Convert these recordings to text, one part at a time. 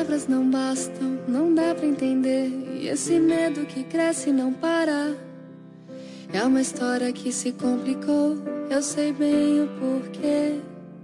palavras não bastam, não dá pra entender. E esse medo que cresce e não para. É uma história que se complicou, eu sei bem o porquê.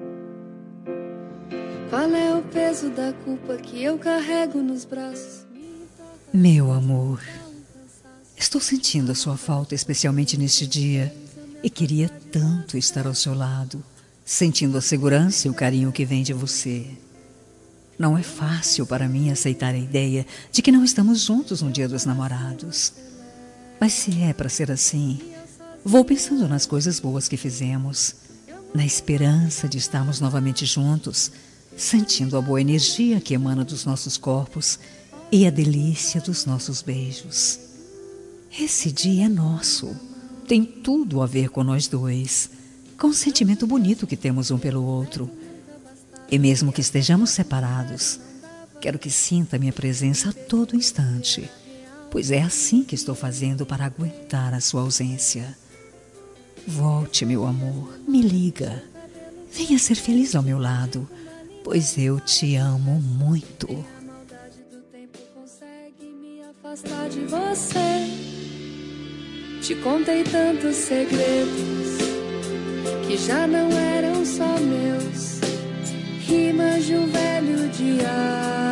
Qual é o peso da culpa que eu carrego nos braços? Meu amor, estou sentindo a sua falta, especialmente neste dia, e queria tanto estar ao seu lado, sentindo a segurança e o carinho que vem de você. Não é fácil para mim aceitar a ideia de que não estamos juntos no Dia dos Namorados. Mas se é para ser assim, vou pensando nas coisas boas que fizemos, na esperança de estarmos novamente juntos, sentindo a boa energia que emana dos nossos corpos e a delícia dos nossos beijos. Esse dia é nosso, tem tudo a ver com nós dois, com o sentimento bonito que temos um pelo outro. E mesmo que estejamos separados, quero que sinta minha presença a todo instante, pois é assim que estou fazendo para aguentar a sua ausência. Volte, meu amor, me liga. Venha ser feliz ao meu lado, pois eu te amo muito. A maldade do tempo consegue me afastar de você. Te contei tantos segredos que já não eram só meus. Rimas de um velho diário.